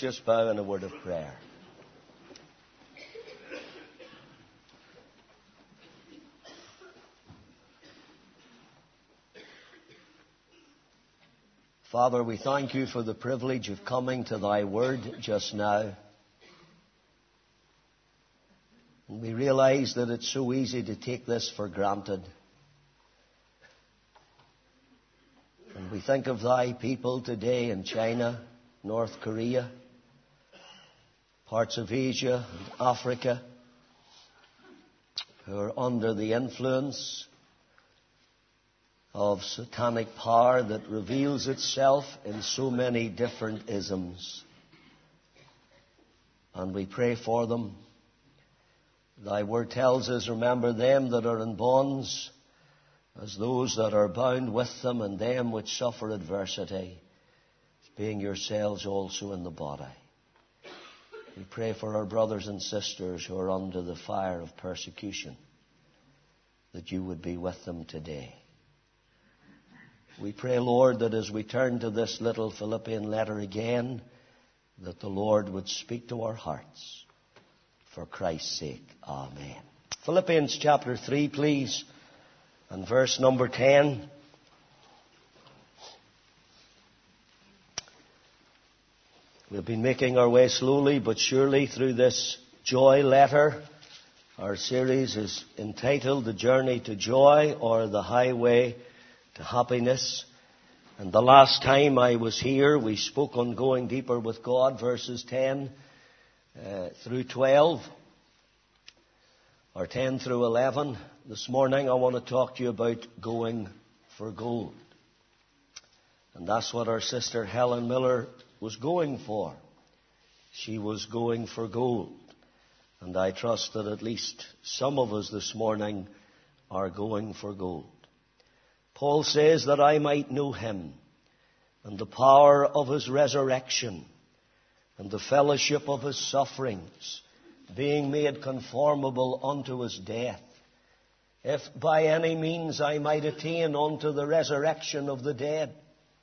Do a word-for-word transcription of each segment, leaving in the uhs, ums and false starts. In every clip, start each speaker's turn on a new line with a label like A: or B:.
A: just bow in a word of prayer. Father, we thank you for the privilege of coming to thy word just now. And we realize that it's so easy to take this for granted. And we think of thy people today in China, North Korea, parts of Asia and Africa, who are under the influence of satanic power that reveals itself in so many different isms. And we pray for them. Thy word tells us, remember them that are in bonds as those that are bound with them, and them which suffer adversity, being yourselves also in the body. We pray for our brothers and sisters who are under the fire of persecution, that you would be with them today. We pray, Lord, that as we turn to this little Philippian letter again, that the Lord would speak to our hearts. For Christ's sake. Amen. Philippians chapter three, please, and verse number ten. We've been making our way slowly but surely through this joy letter. Our series is entitled The Journey to Joy, or The Highway to Happiness. And the last time I was here, we spoke on going deeper with God, verses ten uh, through twelve, or ten through eleven. This morning I want to talk to you about going for gold. And that's what our sister Helen Miller was going for. She was going for gold. And I trust that at least some of us this morning are going for gold. Paul says that I might know him and the power of his resurrection and the fellowship of his sufferings, being made conformable unto his death, if by any means I might attain unto the resurrection of the dead.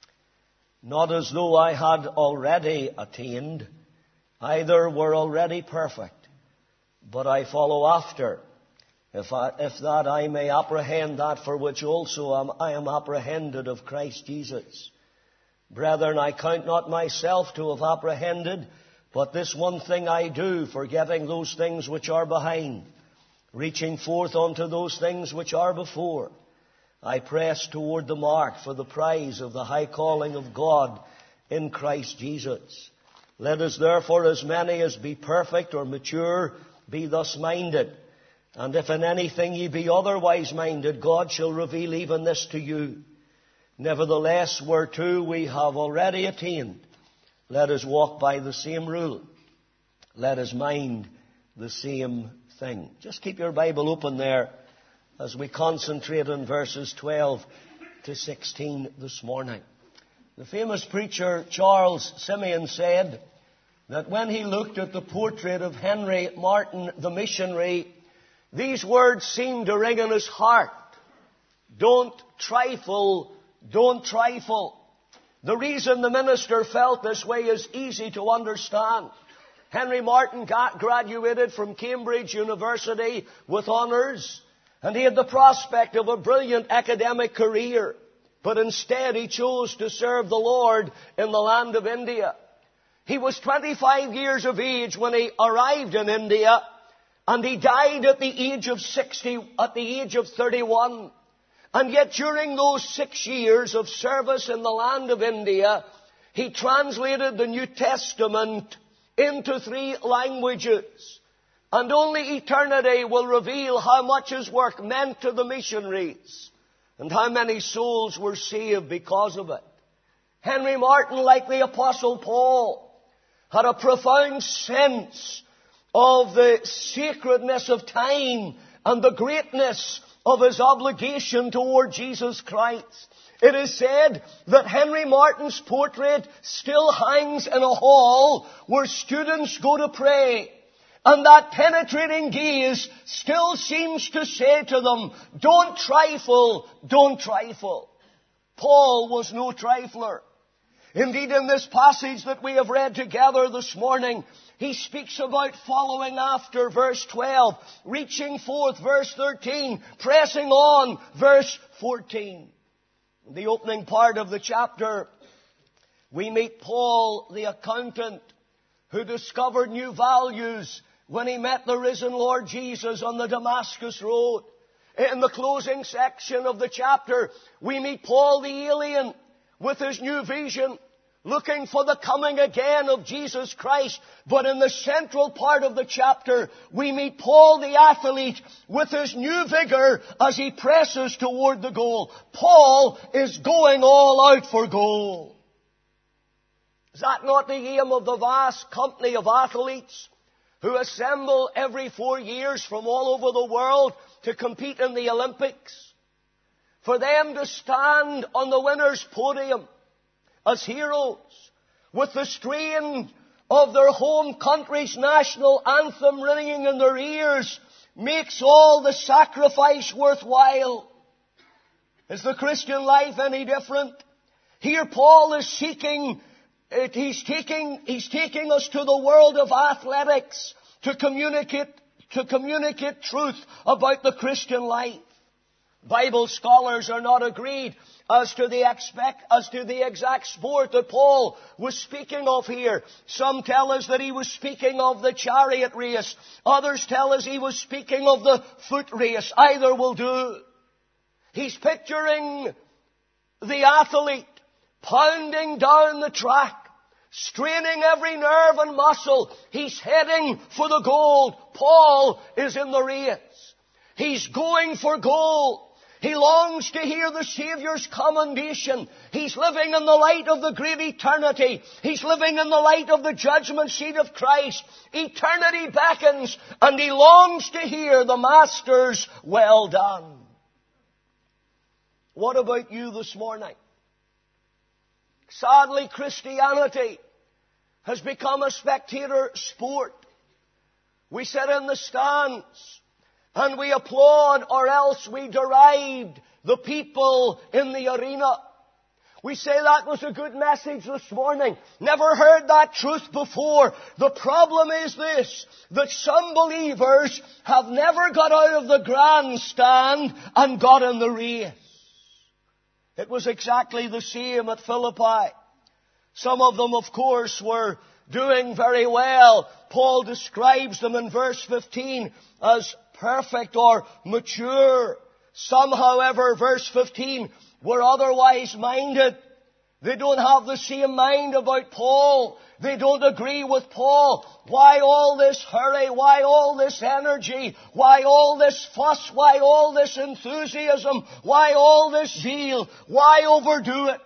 A: Not as though I had already attained, either were already perfect, but I follow after, if, I, if that I may apprehend that for which also am, I am apprehended of Christ Jesus. Brethren, I count not myself to have apprehended, but this one thing I do, forgetting those things which are behind, reaching forth unto those things which are before, I press toward the mark for the prize of the high calling of God in Christ Jesus. Let us therefore, as many as be perfect or mature, be thus minded. And if in anything ye be otherwise minded, God shall reveal even this to you. Nevertheless, whereto we have already attained, let us walk by the same rule. Let us mind the same thing. Just keep your Bible open there as we concentrate on verses twelve to sixteen this morning. The famous preacher Charles Simeon said that when he looked at the portrait of Henry Martyn, the missionary, these words seemed to ring in his heart. Don't trifle, don't trifle. The reason the minister felt this way is easy to understand. Henry Martyn graduated from Cambridge University with honours, and he had the prospect of a brilliant academic career. But instead he chose to serve the Lord in the land of India. He was twenty-five years of age when he arrived in India, and he died at the age of sixty, at the age of thirty-one. And yet during those six years of service in the land of India, he translated the New Testament into three languages. And only eternity will reveal how much his work meant to the missionaries and how many souls were saved because of it. Henry Martyn, like the Apostle Paul, had a profound sense of the sacredness of time and the greatness of his obligation toward Jesus Christ. It is said that Henry Martyn's portrait still hangs in a hall where students go to pray. And that penetrating gaze still seems to say to them, don't trifle, don't trifle. Paul was no trifler. Indeed, in this passage that we have read together this morning, he speaks about following after, verse twelve, reaching forth, verse thirteen, pressing on, verse fourteen. In the opening part of the chapter, we meet Paul the accountant, who discovered new values when he met the risen Lord Jesus on the Damascus road. In the closing section of the chapter, we meet Paul the alien with his new vision, looking for the coming again of Jesus Christ. But in the central part of the chapter, we meet Paul the athlete with his new vigor as he presses toward the goal. Paul is going all out for goal. Is that not the aim of the vast company of athletes who assemble every four years from all over the world to compete in the Olympics? For them to stand on the winner's podium as heroes with the strain of their home country's national anthem ringing in their ears makes all the sacrifice worthwhile. Is the Christian life any different? Here Paul is seeking It, he's taking, he's taking us to the world of athletics to communicate, to communicate truth about the Christian life. Bible scholars are not agreed as to the expect, as to the exact sport that Paul was speaking of here. Some tell us that he was speaking of the chariot race. Others tell us he was speaking of the foot race. Either will do. He's picturing the athlete pounding down the track, straining every nerve and muscle. He's heading for the goal. Paul is in the race. He's going for goal. He longs to hear the Saviour's commendation. He's living in the light of the great eternity. He's living in the light of the judgment seat of Christ. Eternity beckons, and he longs to hear the Master's well done. What about you this morning? Sadly, Christianity has become a spectator sport. We sit in the stands and we applaud, or else we deride the people in the arena. We say that was a good message this morning. Never heard that truth before. The problem is this, that some believers have never got out of the grandstand and got in the race. It was exactly the same at Philippi. Some of them, of course, were doing very well. Paul describes them in verse fifteen as perfect or mature. Some, however, verse fifteen, were otherwise minded. They don't have the same mind about Paul. They don't agree with Paul. Why all this hurry? Why all this energy? Why all this fuss? Why all this enthusiasm? Why all this zeal? Why overdo it?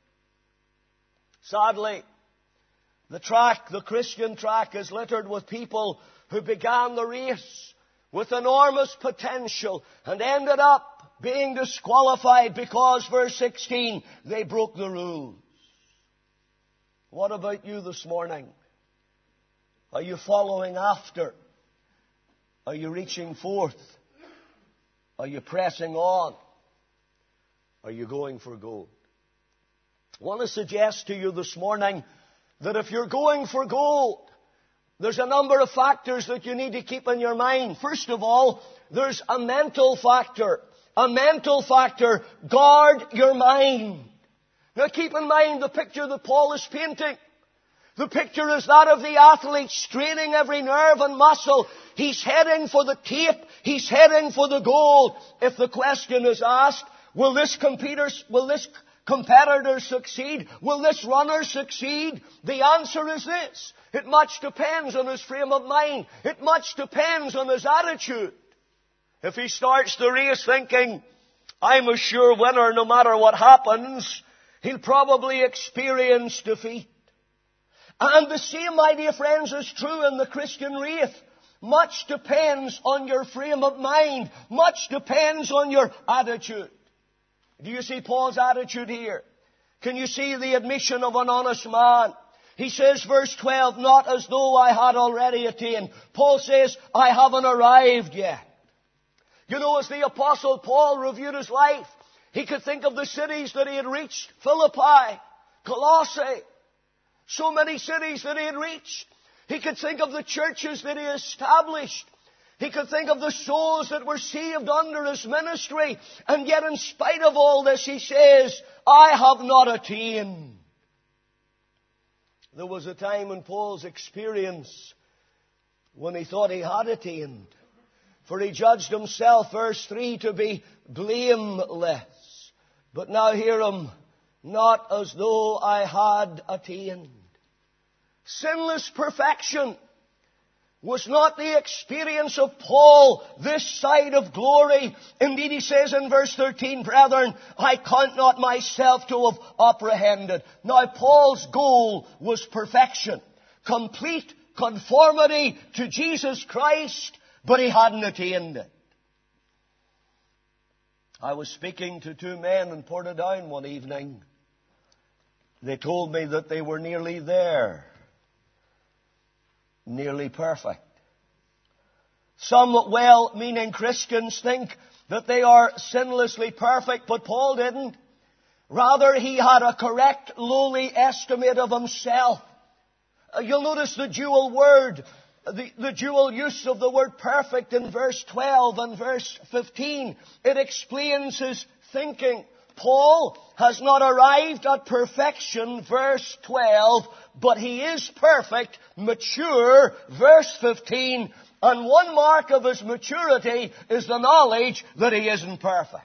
A: Sadly, the track, the Christian track, is littered with people who began the race with enormous potential and ended up being disqualified because, verse sixteen, they broke the rules. What about you this morning? Are you following after? Are you reaching forth? Are you pressing on? Are you going for gold? I want to suggest to you this morning that if you're going for gold, there's a number of factors that you need to keep in your mind. First of all, there's a mental factor. A mental factor. Guard your mind. Now keep in mind the picture that Paul is painting. The picture is that of the athlete straining every nerve and muscle. He's heading for the tape. He's heading for the goal. If the question is asked, will this competitor, will this competitor succeed? Will this runner succeed? The answer is this. It much depends on his frame of mind. It much depends on his attitude. If he starts the race thinking, I'm a sure winner no matter what happens, he'll probably experience defeat. And the same, my dear friends, is true in the Christian race. Much depends on your frame of mind. Much depends on your attitude. Do you see Paul's attitude here? Can you see the admission of an honest man? He says, verse twelve, not as though I had already attained. Paul says, I haven't arrived yet. You know, as the Apostle Paul reviewed his life, he could think of the cities that he had reached. Philippi, Colossae. So many cities that he had reached. He could think of the churches that he established. He could think of the souls that were saved under his ministry. And yet in spite of all this, he says, I have not attained. There was a time in Paul's experience when he thought he had attained. For he judged himself, verse three, to be blameless. But now hear him, not as though I had attained. Sinless perfection was not the experience of Paul this side of glory. Indeed, he says in verse thirteen, brethren, I count not myself to have apprehended. Now, Paul's goal was perfection, complete conformity to Jesus Christ, but he hadn't attained it. I was speaking to two men in Portadown one evening. They told me that they were nearly there. Nearly perfect. Some well-meaning Christians think that they are sinlessly perfect, but Paul didn't. Rather, he had a correct, lowly estimate of himself. Uh, you'll notice the dual word, the, the dual use of the word perfect in verse twelve and verse fifteen. It explains his thinking. Paul has not arrived at perfection, verse twelve, but he is perfect, mature, verse fifteen, and one mark of his maturity is the knowledge that he isn't perfect.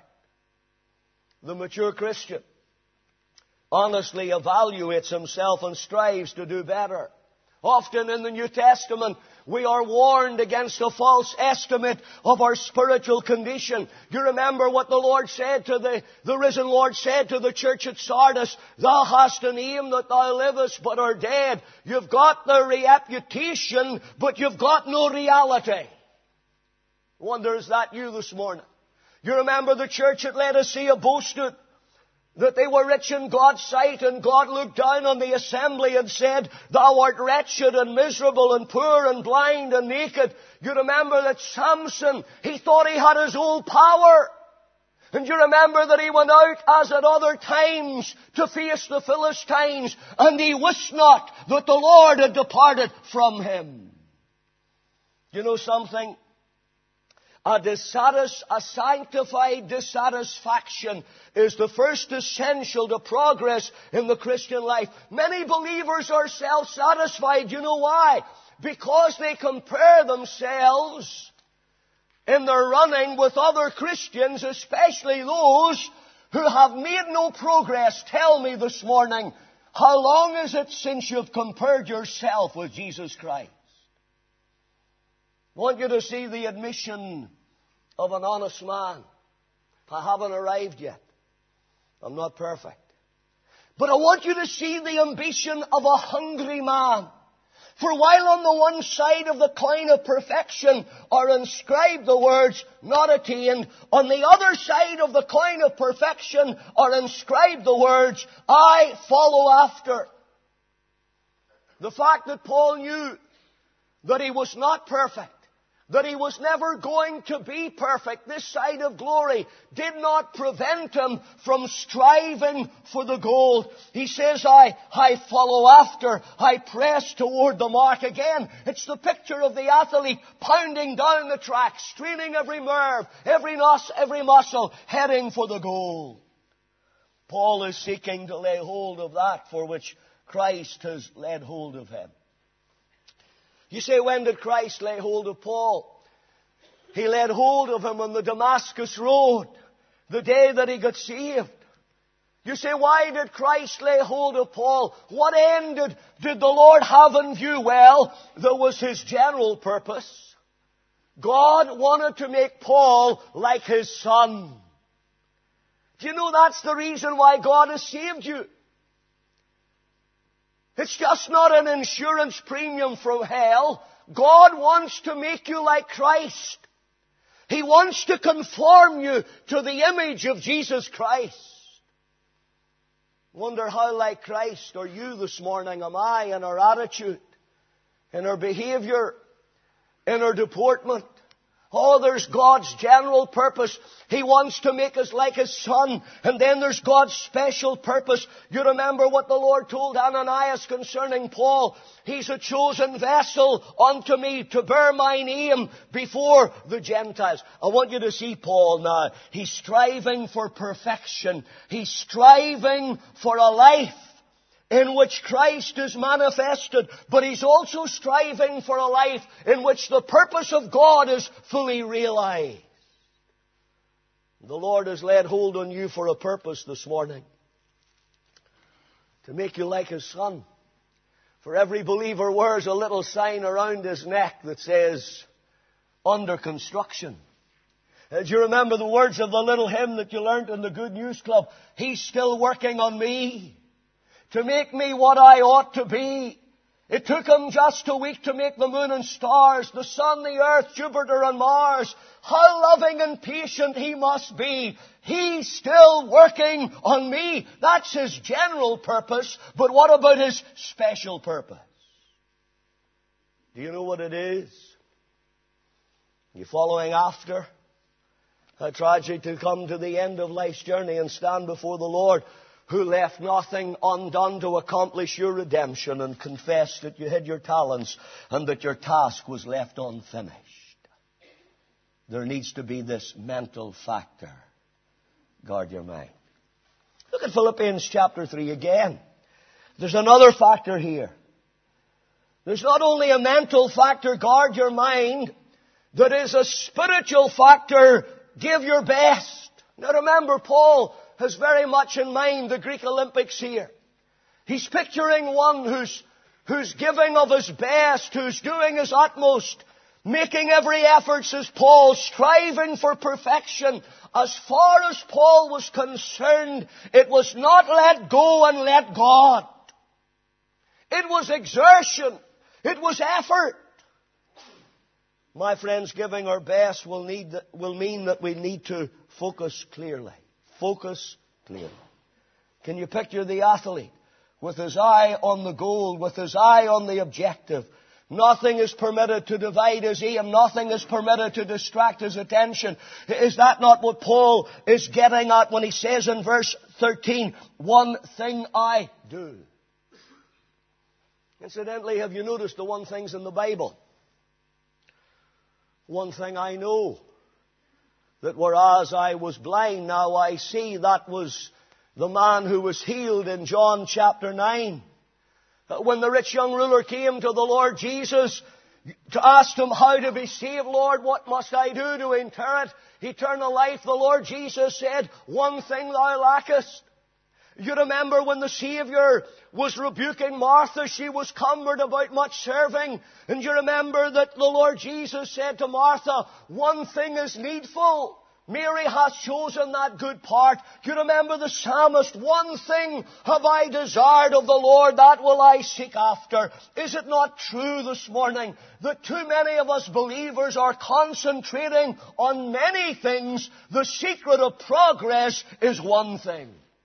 A: The mature Christian honestly evaluates himself and strives to do better. Often in the New Testament, we are warned against a false estimate of our spiritual condition. You remember what the Lord said to the, the risen Lord said to the church at Sardis, thou hast a name that thou livest but are dead. You've got the reputation, but you've got no reality. I wonder, is that you this morning? You remember the church at Laodicea boasted that they were rich in God's sight, and God looked down on the assembly and said, thou art wretched and miserable and poor and blind and naked. You remember that Samson, he thought he had his own power. And you remember that he went out as at other times to face the Philistines, and he wist not that the Lord had departed from him. You know something? A, dissatis- a sanctified dissatisfaction is the first essential to progress in the Christian life. Many believers are self-satisfied. You know why? Because they compare themselves in their running with other Christians, especially those who have made no progress. Tell me this morning, how long is it since you've compared yourself with Jesus Christ? I want you to see the admission of an honest man. I haven't arrived yet. I'm not perfect. But I want you to see the ambition of a hungry man. For while on the one side of the coin of perfection are inscribed the words, not attained, on the other side of the coin of perfection are inscribed the words, I follow after. The fact that Paul knew that he was not perfect, that he was never going to be perfect this side of glory, did not prevent him from striving for the goal. He says, I, I follow after, I press toward the mark. Again, it's the picture of the athlete pounding down the track, straining every nerve, every nos, every muscle, heading for the goal. Paul is seeking to lay hold of that for which Christ has laid hold of him. You say, when did Christ lay hold of Paul? He laid hold of him on the Damascus Road, the day that he got saved. You say, why did Christ lay hold of Paul? What end did, did the Lord have in view? Well, there was his general purpose. God wanted to make Paul like his son. Do you know that's the reason why God has saved you? It's just not an insurance premium from hell. God wants to make you like Christ. He wants to conform you to the image of Jesus Christ. Wonder how like Christ are you this morning? Am I in our attitude, in our behavior, in our deportment? Oh, there's God's general purpose. He wants to make us like His Son. And then there's God's special purpose. You remember what the Lord told Ananias concerning Paul. He's a chosen vessel unto me to bear my name before the Gentiles. I want you to see Paul now. He's striving for perfection. He's striving for a life in which Christ is manifested, but he's also striving for a life in which the purpose of God is fully realized. The Lord has laid hold on you for a purpose this morning, to make you like His Son. For every believer wears a little sign around his neck that says, under construction. Uh, do you remember the words of the little hymn that you learned in the Good News Club? He's still working on me to make me what I ought to be. It took Him just a week to make the moon and stars, the sun, the earth, Jupiter and Mars. How loving and patient He must be. He's still working on me. That's His general purpose. But what about His special purpose? Do you know what it is? Are you following after? How tragic to come to the end of life's journey and stand before the Lord, who left nothing undone to accomplish your redemption, and confess that you hid your talents and that your task was left unfinished. There needs to be this mental factor. Guard your mind. Look at Philippians chapter three again. There's another factor here. There's not only a mental factor, guard your mind, there is a spiritual factor, give your best. Now remember, Paul has very much in mind the Greek Olympics here. He's picturing one who's, who's giving of his best, who's doing his utmost, making every effort, says Paul, striving for perfection. As far as Paul was concerned, it was not let go and let God. It was exertion. It was effort. My friends, giving our best will, need, will mean that we need to focus clearly. Focus clearly. Can you picture the athlete with his eye on the goal, with his eye on the objective? Nothing is permitted to divide his aim. Nothing is permitted to distract his attention. Is that not what Paul is getting at when he says in verse thirteen, one thing I do? Incidentally, have you noticed the one things in the Bible? One thing I know, that whereas I was blind, now I see. That was the man who was healed in John chapter nine. When the rich young ruler came to the Lord Jesus to ask Him, how to be saved, Lord, what must I do to inherit eternal life? The Lord Jesus said, one thing thou lackest. You remember when the Savior was rebuking Martha, she was cumbered about much serving. And you remember that the Lord Jesus said to Martha, one thing is needful. Mary has chosen that good part. You remember the psalmist, one thing have I desired of the Lord, that will I seek after. Is it not true this morning that too many of us believers are concentrating on many things? The secret of progress is one thing.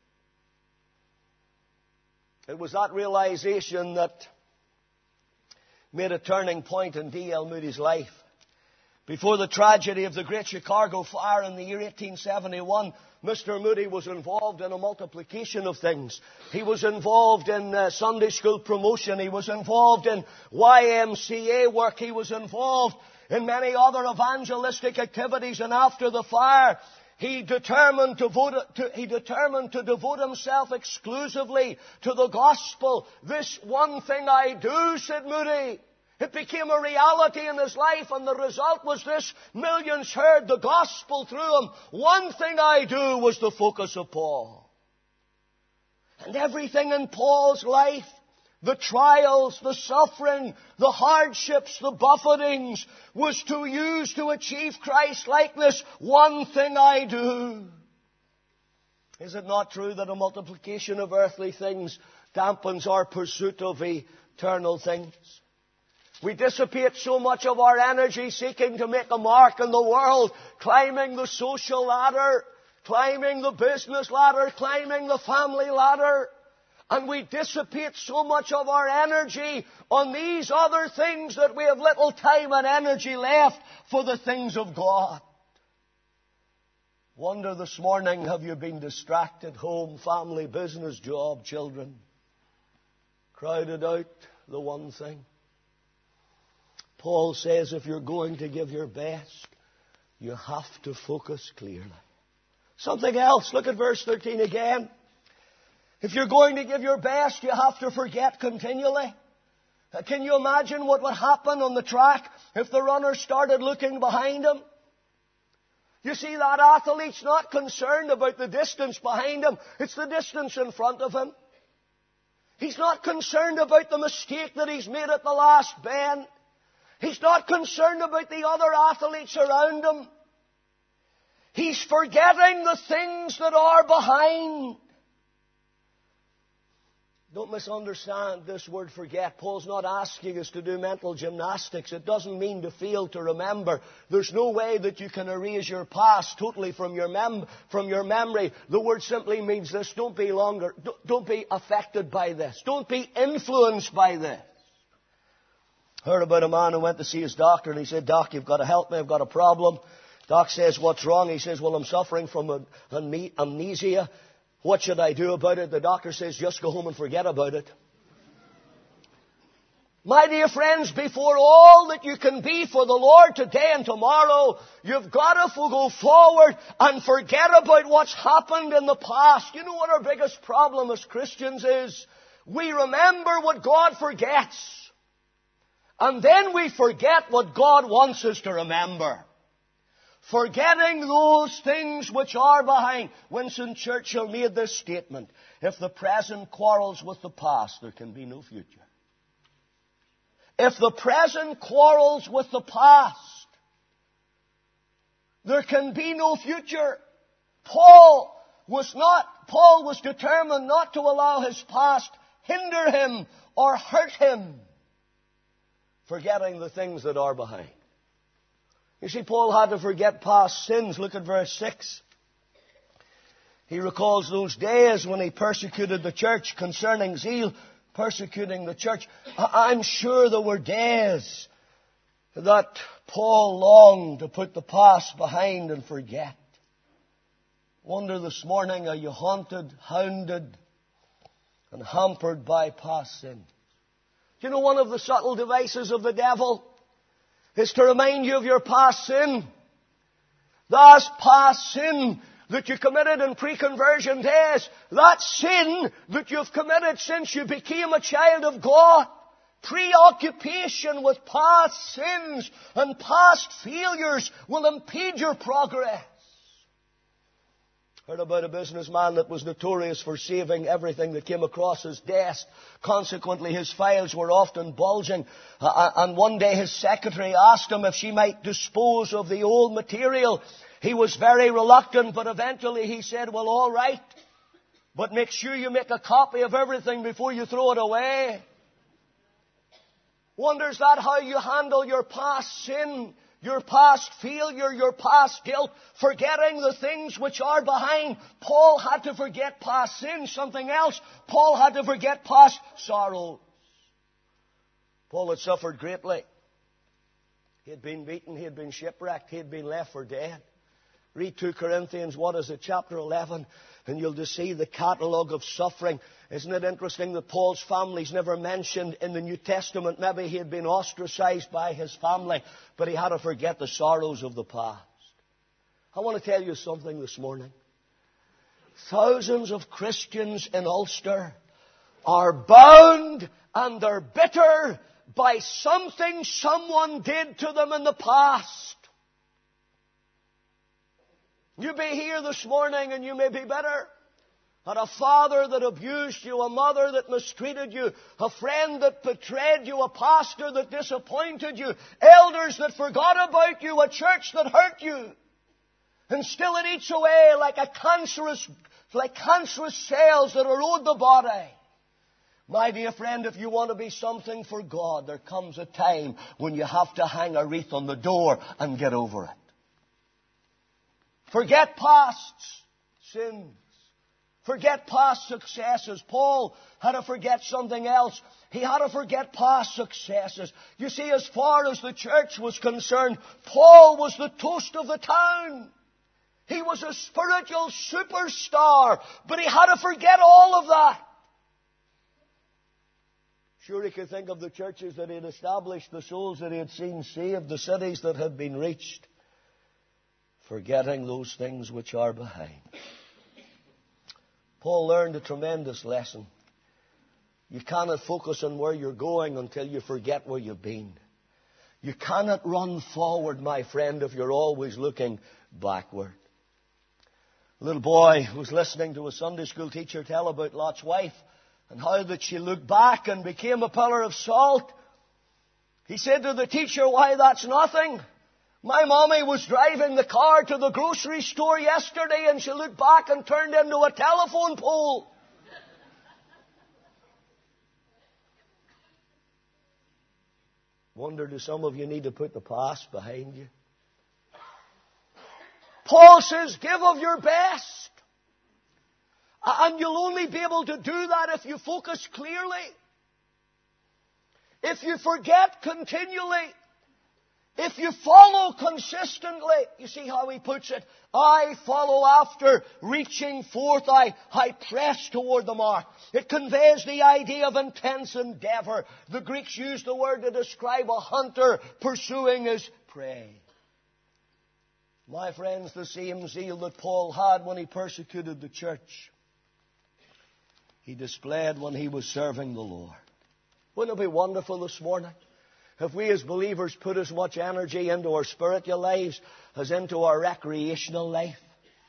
A: It was that realization that made a turning point in D L Moody's life. Before the tragedy of the Great Chicago Fire in the year eighteen seventy-one, Mister Moody was involved in a multiplication of things. He was involved in uh, Sunday school promotion. He was involved in Y M C A work. He was involved in many other evangelistic activities. And after the fire, He determined to, vote, to, he determined to devote himself exclusively to the gospel. This one thing I do, said Moody. It became a reality in his life, and the result was this: millions heard the gospel through him. One thing I do was the focus of Paul. And everything in Paul's life, the trials, the suffering, the hardships, the buffetings, was to use to achieve Christ-likeness. One thing I do. Is it not true that a multiplication of earthly things dampens our pursuit of eternal things? We dissipate so much of our energy seeking to make a mark in the world, climbing the social ladder, climbing the business ladder, climbing the family ladder. And we dissipate so much of our energy on these other things that we have little time and energy left for the things of God. Wonder this morning, have you been distracted? Home, family, business, job, children. Crowded out the one thing. Paul says if you're going to give your best, you have to focus clearly. Something else. Look at verse thirteen again. If you're going to give your best, you have to forget continually. Can you imagine what would happen on the track if the runner started looking behind him? You see, that athlete's not concerned about the distance behind him. It's the distance in front of him. He's not concerned about the mistake that he's made at the last bend. He's not concerned about the other athletes around him. He's forgetting the things that are behind. Don't misunderstand this word forget. Paul's not asking us to do mental gymnastics. It doesn't mean to fail to remember. There's no way that you can erase your past totally from your mem- from your memory. The word simply means this. Don't be longer. Don't be affected by this. Don't be influenced by this. Heard about a man who went to see his doctor and he said, Doc, you've got to help me. I've got a problem. Doc says, what's wrong? He says, well, I'm suffering from amnesia. What should I do about it? The doctor says, just go home and forget about it. My dear friends, before all that you can be for the Lord today and tomorrow, you've got to go forward and forget about what's happened in the past. You know what our biggest problem as Christians is? We remember what God forgets. And then we forget what God wants us to remember. Forgetting those things which are behind. Winston Churchill made this statement. If the present quarrels with the past, there can be no future. If the present quarrels with the past, there can be no future. Paul was not, Paul was determined not to allow his past hinder him or hurt him. Forgetting the things that are behind. You see, Paul had to forget past sins. Look at verse six. He recalls those days when he persecuted the church, concerning zeal, persecuting the church. I'm sure there were days that Paul longed to put the past behind and forget. Wonder this morning, are you haunted, hounded, and hampered by past sin? You know, one of the subtle devices of the devil is to remind you of your past sin. That past sin that you committed in pre-conversion days. That sin that you've committed since you became a child of God. Preoccupation with past sins and past failures will impede your progress. Heard about a businessman that was notorious for saving everything that came across his desk. Consequently, his files were often bulging. Uh, and one day his secretary asked him if she might dispose of the old material. He was very reluctant, but eventually he said, well, all right. But make sure you make a copy of everything before you throw it away. Wonders that how you handle your past sin? Your past failure, your past guilt, forgetting the things which are behind. Paul had to forget past sin, something else. Paul had to forget past sorrows. Paul had suffered greatly. He had been beaten, he had been shipwrecked, he had been left for dead. Read two Corinthians, what is it, chapter eleven, and you'll just see the catalogue of suffering. Isn't it interesting that Paul's family's never mentioned in the New Testament? Maybe he had been ostracized by his family, but he had to forget the sorrows of the past. I want to tell you something this morning. Thousands of Christians in Ulster are bound and they're bitter by something someone did to them in the past. You may be here this morning and you may be bitter. Had a father that abused you, a mother that mistreated you, a friend that betrayed you, a pastor that disappointed you, elders that forgot about you, a church that hurt you. And still it eats away like a cancerous, like cancerous cells that erode the body. My dear friend, if you want to be something for God, there comes a time when you have to hang a wreath on the door and get over it. Forget past sins. Forget past successes. Paul had to forget something else. He had to forget past successes. You see, as far as the church was concerned, Paul was the toast of the town. He was a spiritual superstar, but he had to forget all of that. Sure, he could think of the churches that he had established, the souls that he had seen saved, the cities that had been reached, forgetting those things which are behind. Paul learned a tremendous lesson. You cannot focus on where you're going until you forget where you've been. You cannot run forward, my friend, if you're always looking backward. A little boy was listening to a Sunday school teacher tell about Lot's wife and how that she looked back and became a pillar of salt. He said to the teacher, "Why, that's nothing. My mommy was driving the car to the grocery store yesterday and she looked back and turned into a telephone pole." Wonder, do some of you need to put the past behind you? Paul says, give of your best. And you'll only be able to do that if you focus clearly. If you forget continually. If you follow consistently. You see how he puts it? I follow after, reaching forth, I, I press toward the mark. It conveys the idea of intense endeavor. The Greeks used the word to describe a hunter pursuing his prey. My friends, the same zeal that Paul had when he persecuted the church, he displayed when he was serving the Lord. Wouldn't it be wonderful this morning if we as believers put as much energy into our spiritual lives as into our recreational life?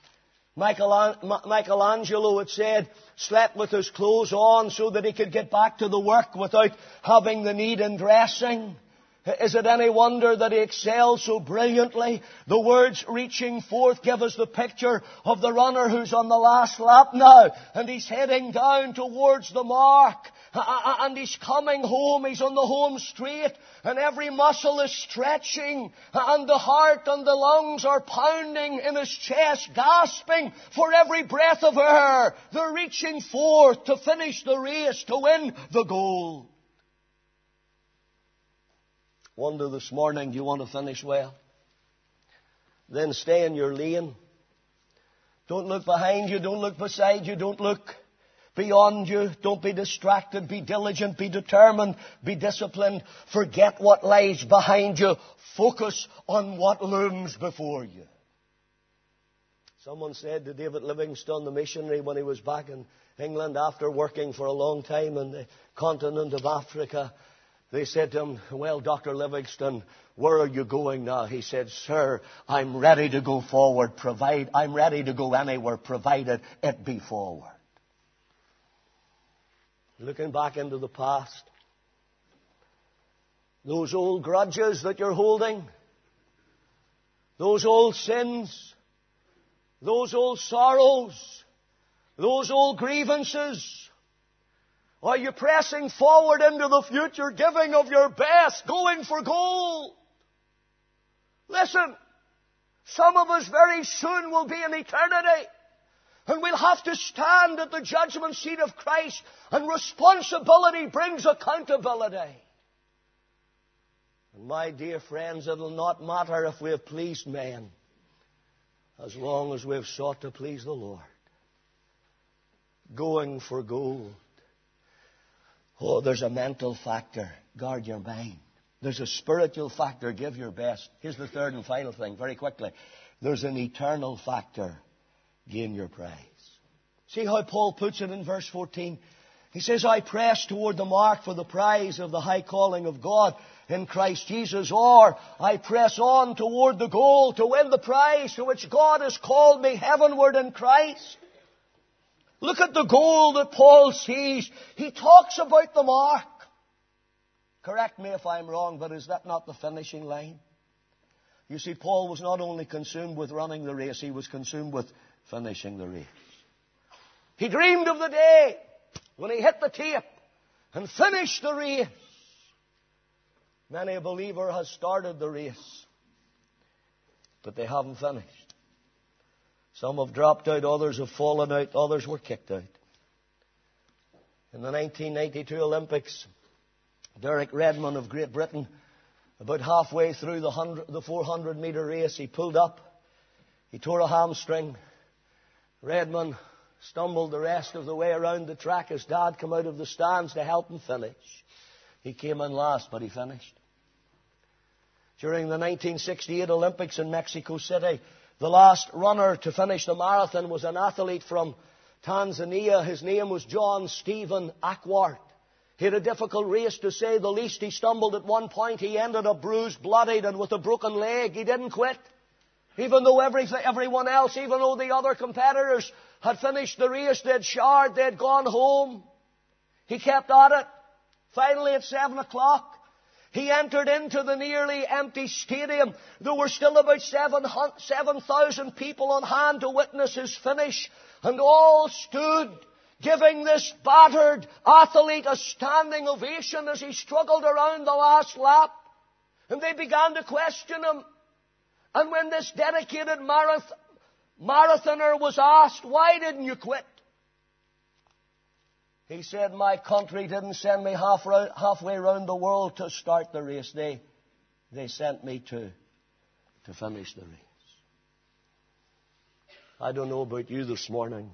A: Michelangelo, it said, slept with his clothes on so that he could get back to the work without having the need in dressing. Is it any wonder that he excelled so brilliantly? The words reaching forth give us the picture of the runner who's on the last lap now, and he's heading down towards the mark, and he's coming home. He's on the home straight, and every muscle is stretching, and the heart and the lungs are pounding in his chest, gasping for every breath of air. They're reaching forth to finish the race, to win the goal. Wonder this morning, do you want to finish well? Then stay in your lane. Don't look behind you. Don't look beside you. Don't look beyond you. Don't be distracted. Be diligent. Be determined. Be disciplined. Forget what lies behind you. Focus on what looms before you. Someone said to David Livingstone, the missionary, when he was back in England after working for a long time in the continent of Africa, they said to him, well, Doctor Livingstone, where are you going now? He said, sir, I'm ready to go forward, provide, I'm ready to go anywhere, provided it be forward. Looking back into the past, those old grudges that you're holding, those old sins, those old sorrows, those old grievances, are you pressing forward into the future, giving of your best, going for gold? Listen, some of us very soon will be in eternity, and we'll have to stand at the judgment seat of Christ, and responsibility brings accountability. And my dear friends, it'll not matter if we have pleased men, as long as we have sought to please the Lord. Going for gold. Oh, there's a mental factor. Guard your mind. There's a spiritual factor. Give your best. Here's the third and final thing, very quickly. There's an eternal factor. Gain your prize. See how Paul puts it in verse fourteen? He says, I press toward the mark for the prize of the high calling of God in Christ Jesus. Or, I press on toward the goal to win the prize to which God has called me heavenward in Christ. Look at the goal that Paul sees. He talks about the mark. Correct me if I'm wrong, but is that not the finishing line? You see, Paul was not only consumed with running the race, he was consumed with finishing the race. He dreamed of the day when he hit the tape and finished the race. Many a believer has started the race, but they haven't finished. Some have dropped out, others have fallen out, others were kicked out. In the nineteen ninety-two Olympics, Derek Redmond of Great Britain, about halfway through the, the four hundred metre race, he pulled up. He tore a hamstring. Redmond stumbled the rest of the way around the track. His dad came out of the stands to help him finish. He came in last, but he finished. During the nineteen sixty-eight Olympics in Mexico City, the last runner to finish the marathon was an athlete from Tanzania. His name was John Stephen Ackworth. He had a difficult race, to say the least. He stumbled at one point. He ended up bruised, bloodied, and with a broken leg. He didn't quit. Even though every, everyone else, even though the other competitors had finished the race, they'd showered, they'd gone home. He kept at it. Finally, at seven o'clock, he entered into the nearly empty stadium. There were still about seven thousand people on hand to witness his finish. And all stood giving this battered athlete a standing ovation as he struggled around the last lap. And they began to question him. And when this dedicated marath- marathoner was asked, "Why didn't you quit?" he said, "My country didn't send me half round, halfway around the world to start the race. They, they sent me to, to finish the race." I don't know about you this morning,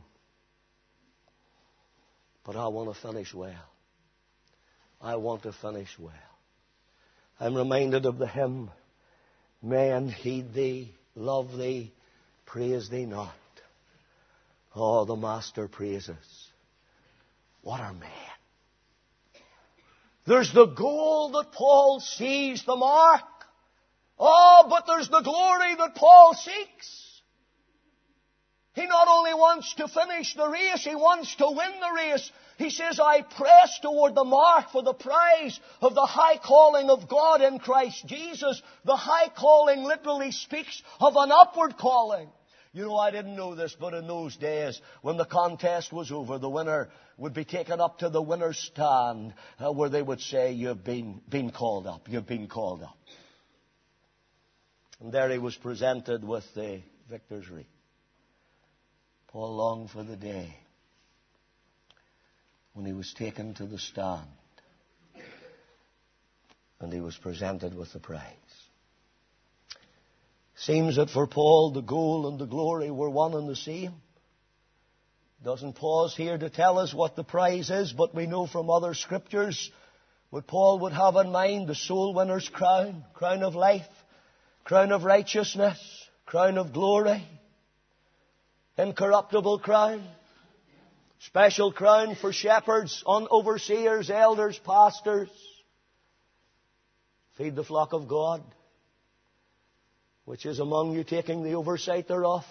A: but I want to finish well. I want to finish well. I'm reminded of the hymn, "Men heed thee, love thee, praise thee not. Oh, the Master praises. What are men?" There's the goal that Paul sees, the mark. Oh, but there's the glory that Paul seeks. He not only wants to finish the race, he wants to win the race. He says, "I press toward the mark for the prize of the high calling of God in Christ Jesus." The high calling literally speaks of an upward calling. You know, I didn't know this, but in those days, when the contest was over, the winner would be taken up to the winner's stand, uh, where they would say, "You've been, been called up, you've been called up." And there he was presented with the victor's wreath. Paul longed for the day when he was taken to the stand and he was presented with the prize. Seems that for Paul the goal and the glory were one and the same. Doesn't pause here to tell us what the prize is, but we know from other scriptures what Paul would have in mind: the soul winner's crown, crown of life, crown of righteousness, crown of glory, incorruptible crown, special crown for shepherds, overseers, elders, pastors. Feed the flock of God, which is among you, taking the oversight thereof,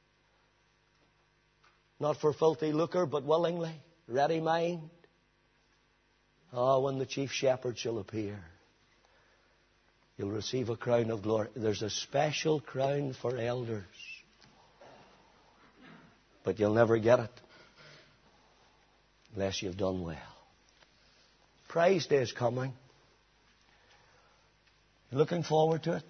A: not for filthy lucre, but willingly, ready mind. Ah, when the chief shepherd shall appear, you'll receive a crown of glory. There's a special crown for elders, but you'll never get it unless you've done well. Prize day is coming. You looking forward to it?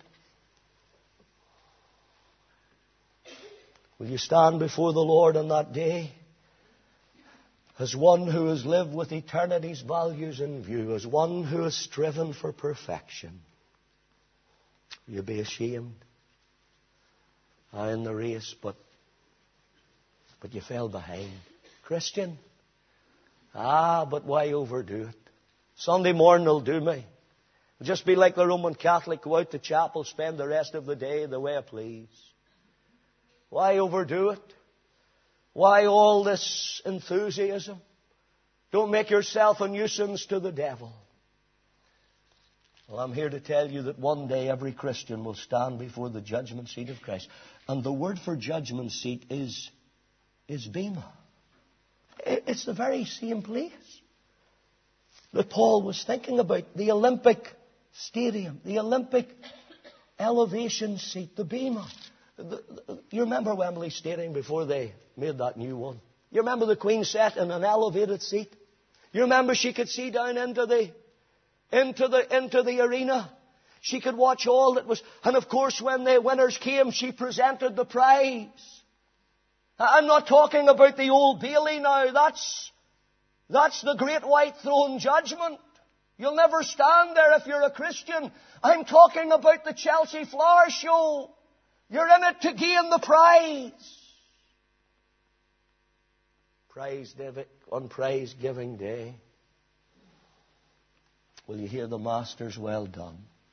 A: Will you stand before the Lord on that day as one who has lived with eternity's values in view, as one who has striven for perfection? Will you be ashamed? I in the race, but but you fell behind. Christian, ah, but why overdo it? Sunday morning will do me. It'll just be like the Roman Catholic, go out to chapel, spend the rest of the day the way I please. Why overdo it? Why all this enthusiasm? Don't make yourself a nuisance to the devil. Well, I'm here to tell you that one day every Christian will stand before the judgment seat of Christ. And the word for judgment seat is, is bema. It's the very same place that Paul was thinking about. The Olympic Stadium, the Olympic elevation seat, the bema. The, the, you remember Wembley Stadium before they made that new one? You remember the Queen sat in an elevated seat? You remember she could see down into the into the into the arena? She could watch all that was. And of course, when the winners came, she presented the prize. I'm not talking about the Old Bailey now. That's, that's the great white throne judgment. You'll never stand there if you're a Christian. I'm talking about the Chelsea Flower Show. You're in it to gain the prize. Prize on Prize Giving Day. Will you hear the Master's well done?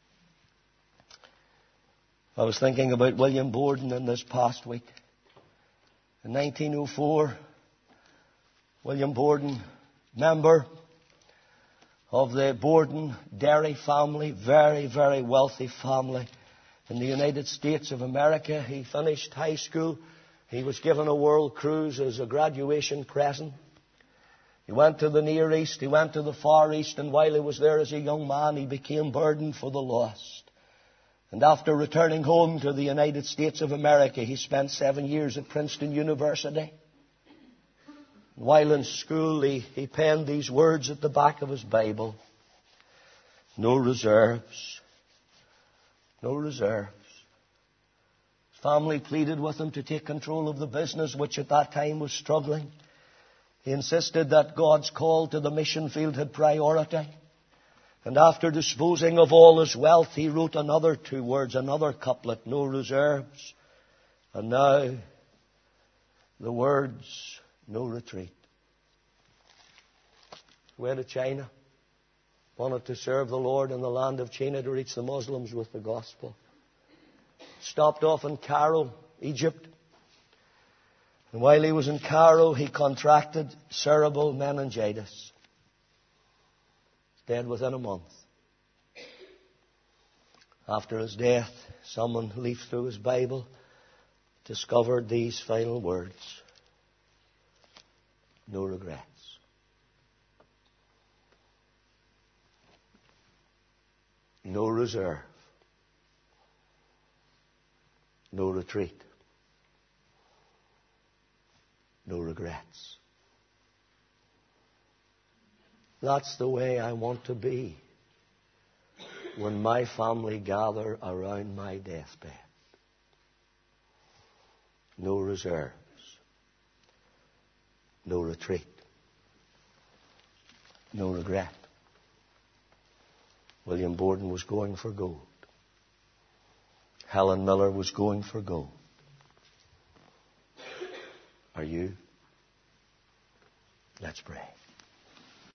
A: I was thinking about William Borden in this past week. In nineteen oh four, William Borden, member of the Borden Dairy family, very, very wealthy family in the United States of America. He finished high school. He was given a world cruise as a graduation present. He went to the Near East. He went to the Far East. And while he was there as a young man, he became burdened for the lost. And after returning home to the United States of America, he spent seven years at Princeton University. While in school, he, he penned these words at the back of his Bible. No reserves. No reserves. His family pleaded with him to take control of the business, which at that time was struggling. He insisted that God's call to the mission field had priority. And after disposing of all his wealth, he wrote another two words, another couplet, no reserves. And now, the words, no retreat. Went to China, wanted to serve the Lord in the land of China to reach the Muslims with the gospel. Stopped off in Cairo, Egypt. And while he was in Cairo, he contracted cerebral meningitis. Dead within a month. After his death, someone leafed through his Bible, discovered these final words. No regrets. No reserve. No retreat. No regrets. That's the way I want to be when my family gather around my deathbed. No reserves. No retreat. No regret. William Borden was going for gold. Helen Miller was going for gold. Are you? Let's pray.